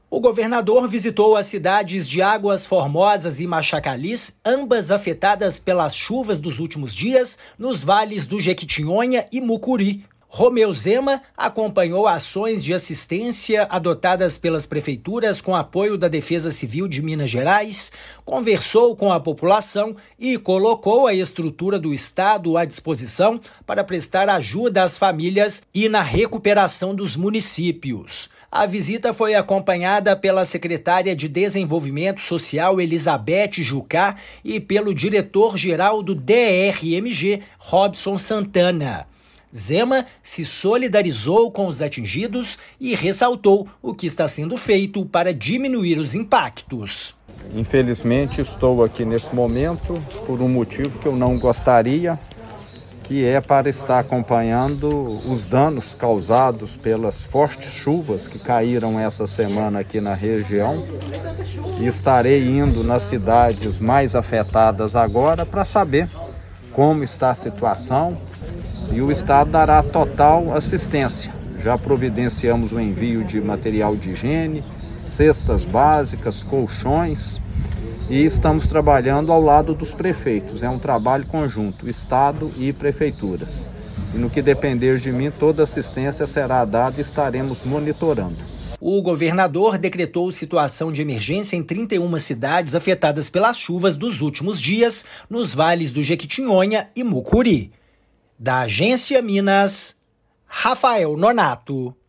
O governador visitou as cidades de Águas Formosas e Machacalis, ambas afetadas pelas chuvas dos últimos dias, nos vales do Jequitinhonha e Mucuri. Romeu Zema acompanhou ações de assistência adotadas pelas prefeituras com apoio da Defesa Civil de Minas Gerais, conversou com a população e colocou a estrutura do Estado à disposição para prestar ajuda às famílias e na recuperação dos municípios. A visita foi acompanhada pela secretária de Desenvolvimento Social, Elizabeth Jucá, e pelo diretor-geral do DRMG, Robson Santana. Zema se solidarizou com os atingidos e ressaltou o que está sendo feito para diminuir os impactos. Infelizmente estou aqui nesse momento por um motivo que eu não gostaria, que é para estar acompanhando os danos causados pelas fortes chuvas que caíram essa semana aqui na região. E estarei indo nas cidades mais afetadas agora para saber como está a situação. E o Estado dará total assistência. Já providenciamos o envio de material de higiene, cestas básicas, colchões, e estamos trabalhando ao lado dos prefeitos. É um trabalho conjunto, Estado e prefeituras. E no que depender de mim, toda assistência será dada e estaremos monitorando. O governador decretou situação de emergência em 31 cidades afetadas pelas chuvas dos últimos dias, nos vales do Jequitinhonha e Mucuri. Da Agência Minas, Rafael Nonato.